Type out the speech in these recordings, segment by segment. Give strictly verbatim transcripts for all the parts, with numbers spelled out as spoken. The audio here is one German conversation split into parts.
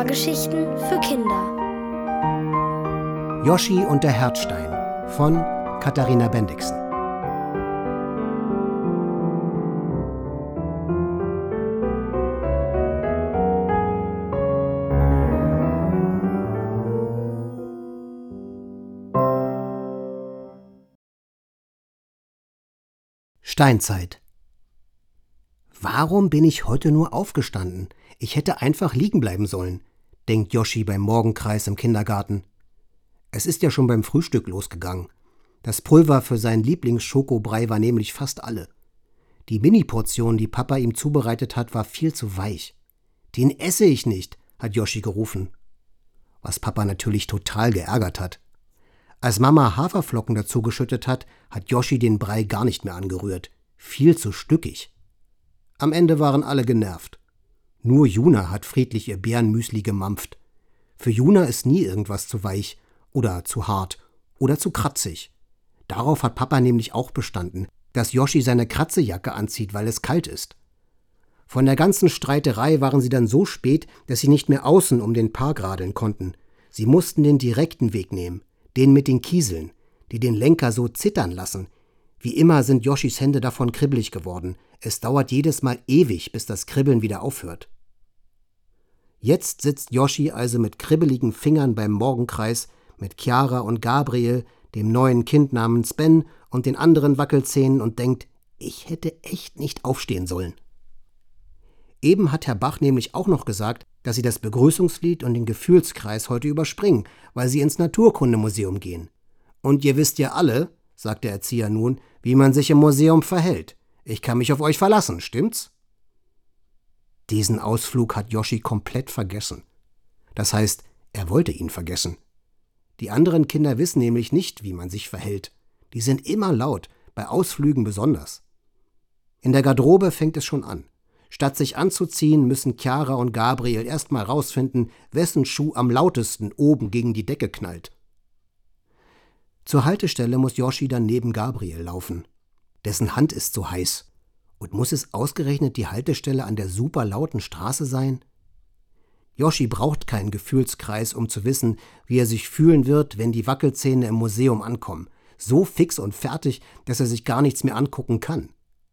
Hörgeschichten für Kinder. Joschi und der Herzstein von Katharina Bendixen. Steinzeit. Warum bin ich heute nur aufgestanden? Ich hätte einfach liegen bleiben sollen, denkt Joschi beim Morgenkreis im Kindergarten. Es ist ja schon beim Frühstück losgegangen. Das Pulver für seinen Lieblingsskobrei war nämlich fast alle. Die Mini-Portion, die Papa ihm zubereitet hat, war viel zu weich. Den esse ich nicht, hat Joschi gerufen. Was Papa natürlich total geärgert hat. Als Mama Haferflocken dazu geschüttet hat, hat Joschi den Brei gar nicht mehr angerührt. Viel zu stückig. Am Ende waren alle genervt. Nur Juna hat friedlich ihr Beerenmüsli gemampft. Für Juna ist nie irgendwas zu weich oder zu hart oder zu kratzig. Darauf hat Papa nämlich auch bestanden, dass Joschi seine Kratzejacke anzieht, weil es kalt ist. Von der ganzen Streiterei waren sie dann so spät, dass sie nicht mehr außen um den Park radeln konnten. Sie mussten den direkten Weg nehmen. Den mit den Kieseln, die den Lenker so zittern lassen. Wie immer sind Joschis Hände davon kribbelig geworden. Es dauert jedes Mal ewig, bis das Kribbeln wieder aufhört. Jetzt sitzt Joschi also mit kribbeligen Fingern beim Morgenkreis mit Chiara und Gabriel, dem neuen Kind namens Ben und den anderen Wackelzähnen und denkt, ich hätte echt nicht aufstehen sollen. Eben hat Herr Bach nämlich auch noch gesagt, dass sie das Begrüßungslied und den Gefühlskreis heute überspringen, weil sie ins Naturkundemuseum gehen. Und ihr wisst ja alle, sagt der Erzieher nun, wie man sich im Museum verhält. Ich kann mich auf euch verlassen, stimmt's? Diesen Ausflug hat Joschi komplett vergessen. Das heißt, er wollte ihn vergessen. Die anderen Kinder wissen nämlich nicht, wie man sich verhält. Die sind immer laut, bei Ausflügen besonders. In der Garderobe fängt es schon an. Statt sich anzuziehen, müssen Chiara und Gabriel erst mal rausfinden, wessen Schuh am lautesten oben gegen die Decke knallt. Zur Haltestelle muss Joschi dann neben Gabriel laufen. Dessen Hand ist so heiß. Und muss es ausgerechnet die Haltestelle an der super lauten Straße sein? Joschi braucht keinen Gefühlskreis, um zu wissen, wie er sich fühlen wird, wenn die Wackelzähne im Museum ankommen. So fix und fertig, dass er sich gar nichts mehr angucken kann.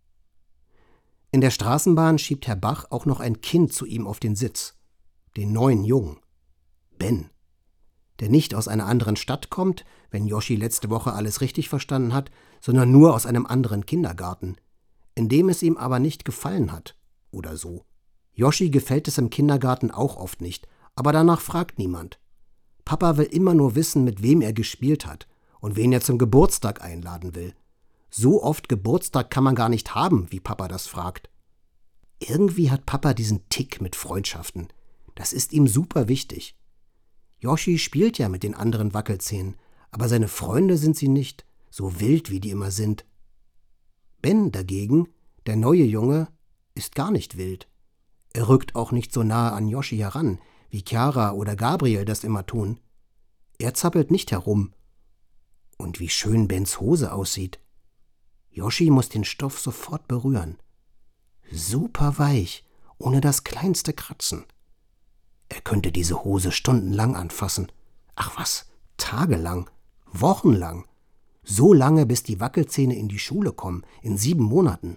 In der Straßenbahn schiebt Herr Bach auch noch ein Kind zu ihm auf den Sitz. Den neuen Jungen. Ben. Der nicht aus einer anderen Stadt kommt, wenn Joschi letzte Woche alles richtig verstanden hat, sondern nur aus einem anderen Kindergarten, in dem es ihm aber nicht gefallen hat. Oder so. Joschi gefällt es im Kindergarten auch oft nicht, aber danach fragt niemand. Papa will immer nur wissen, mit wem er gespielt hat und wen er zum Geburtstag einladen will. So oft Geburtstag kann man gar nicht haben, wie Papa das fragt. Irgendwie hat Papa diesen Tick mit Freundschaften. Das ist ihm super wichtig. Joschi spielt ja mit den anderen Wackelzähnen, aber seine Freunde sind sie nicht, so wild wie die immer sind. Ben dagegen, der neue Junge, ist gar nicht wild. Er rückt auch nicht so nahe an Joschi heran, wie Chiara oder Gabriel das immer tun. Er zappelt nicht herum. Und wie schön Bens Hose aussieht. Joschi muss den Stoff sofort berühren. Super weich, ohne das kleinste Kratzen. Er könnte diese Hose stundenlang anfassen. Ach was, tagelang, wochenlang. So lange, bis die Wackelzähne in die Schule kommen, in sieben Monaten.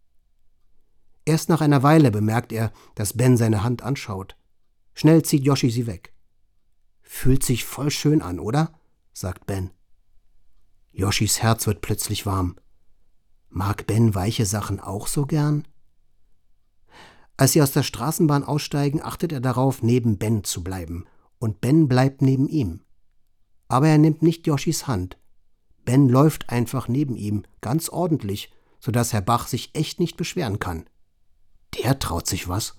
Erst nach einer Weile bemerkt er, dass Ben seine Hand anschaut. Schnell zieht Joschi sie weg. Fühlt sich voll schön an, oder? Sagt Ben. Joschis Herz wird plötzlich warm. Mag Ben weiche Sachen auch so gern? Als sie aus der Straßenbahn aussteigen, achtet er darauf, neben Ben zu bleiben. Und Ben bleibt neben ihm. Aber er nimmt nicht Joschis Hand. Ben läuft einfach neben ihm, ganz ordentlich, sodass Herr Bach sich echt nicht beschweren kann. Der traut sich was.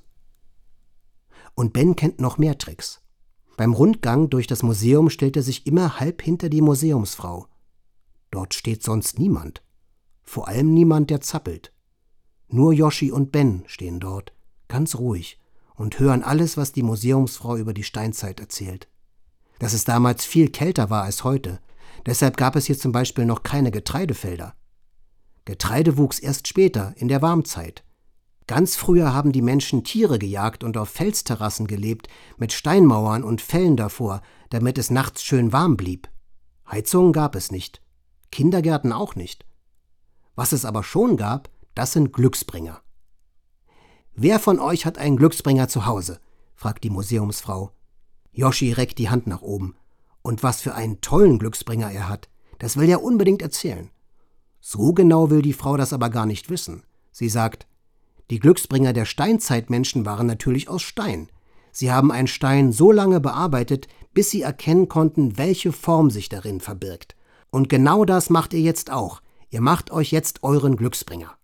Und Ben kennt noch mehr Tricks. Beim Rundgang durch das Museum stellt er sich immer halb hinter die Museumsfrau. Dort steht sonst niemand. Vor allem niemand, der zappelt. Nur Joschi und Ben stehen dort, ganz ruhig, und hören alles, was die Museumsfrau über die Steinzeit erzählt. Dass es damals viel kälter war als heute. Deshalb gab es hier zum Beispiel noch keine Getreidefelder. Getreide wuchs erst später, in der Warmzeit. Ganz früher haben die Menschen Tiere gejagt und auf Felsterrassen gelebt, mit Steinmauern und Fellen davor, damit es nachts schön warm blieb. Heizungen gab es nicht, Kindergärten auch nicht. Was es aber schon gab, das sind Glücksbringer. »Wer von euch hat einen Glücksbringer zu Hause?« fragt die Museumsfrau. Yoshi reckt die Hand nach oben. Und was für einen tollen Glücksbringer er hat, das will er unbedingt erzählen. So genau will die Frau das aber gar nicht wissen. Sie sagt, die Glücksbringer der Steinzeitmenschen waren natürlich aus Stein. Sie haben einen Stein so lange bearbeitet, bis sie erkennen konnten, welche Form sich darin verbirgt. Und genau das macht ihr jetzt auch. Ihr macht euch jetzt euren Glücksbringer.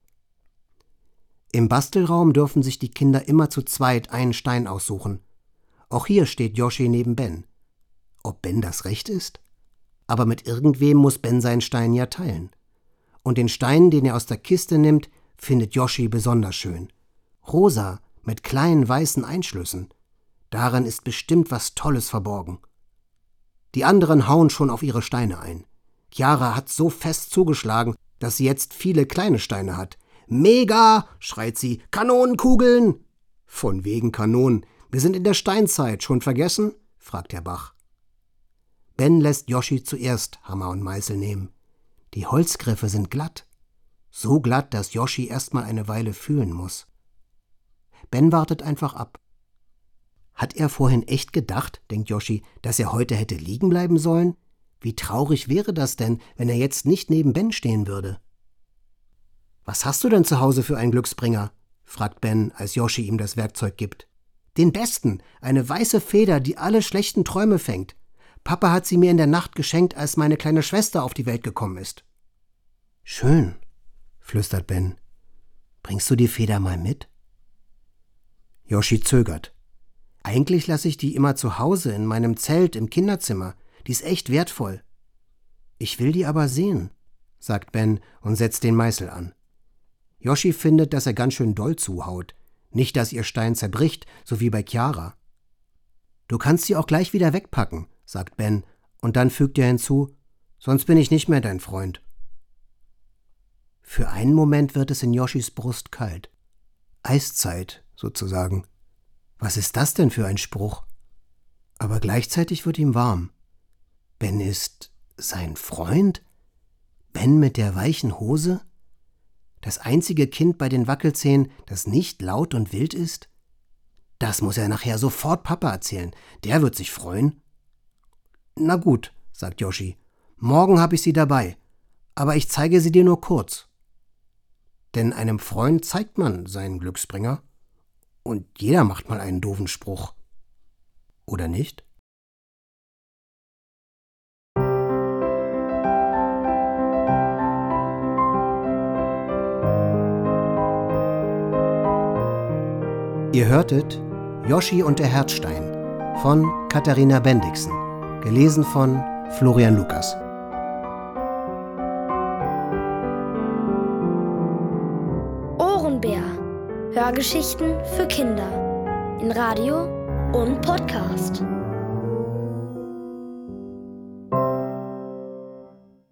Im Bastelraum dürfen sich die Kinder immer zu zweit einen Stein aussuchen. Auch hier steht Yoshi neben Ben. Ob Ben das Recht ist? Aber mit irgendwem muss Ben seinen Stein ja teilen. Und den Stein, den er aus der Kiste nimmt, findet Yoshi besonders schön. Rosa, mit kleinen weißen Einschlüssen. Darin ist bestimmt was Tolles verborgen. Die anderen hauen schon auf ihre Steine ein. Chiara hat so fest zugeschlagen, dass sie jetzt viele kleine Steine hat. »Mega«, schreit sie, »Kanonenkugeln!« »Von wegen Kanonen. Wir sind in der Steinzeit. Schon vergessen?« fragt der Bach. Ben lässt Yoshi zuerst Hammer und Meißel nehmen. Die Holzgriffe sind glatt. So glatt, dass Yoshi erst mal eine Weile fühlen muss. Ben wartet einfach ab. Hat er vorhin echt gedacht, denkt Yoshi, dass er heute hätte liegen bleiben sollen? Wie traurig wäre das denn, wenn er jetzt nicht neben Ben stehen würde? »Was hast du denn zu Hause für einen Glücksbringer?« fragt Ben, als Yoshi ihm das Werkzeug gibt. »Den besten, eine weiße Feder, die alle schlechten Träume fängt. Papa hat sie mir in der Nacht geschenkt, als meine kleine Schwester auf die Welt gekommen ist.« »Schön«, flüstert Ben. »Bringst du die Feder mal mit?« Yoshi zögert. »Eigentlich lasse ich die immer zu Hause in meinem Zelt im Kinderzimmer. Die ist echt wertvoll.« »Ich will die aber sehen«, sagt Ben und setzt den Meißel an. Yoshi findet, dass er ganz schön doll zuhaut. Nicht, dass ihr Stein zerbricht, so wie bei Chiara. »Du kannst sie auch gleich wieder wegpacken«, sagt Ben, und dann fügt er hinzu, »sonst bin ich nicht mehr dein Freund.« Für einen Moment wird es in Yoshis Brust kalt. Eiszeit, sozusagen. Was ist das denn für ein Spruch? Aber gleichzeitig wird ihm warm. Ben ist sein Freund? Ben mit der weichen Hose? Das einzige Kind bei den Wackelzähnen, das nicht laut und wild ist? Das muss er nachher sofort Papa erzählen. Der wird sich freuen. »Na gut«, sagt Yoshi, »morgen habe ich sie dabei, aber ich zeige sie dir nur kurz.« Denn einem Freund zeigt man seinen Glücksbringer. Und jeder macht mal einen doofen Spruch. Oder nicht? Ihr hörtet Yoshi und der Herzstein von Katharina Bendixen, gelesen von Florian Lukas. Ohrenbär. Hörgeschichten für Kinder in Radio und Podcast.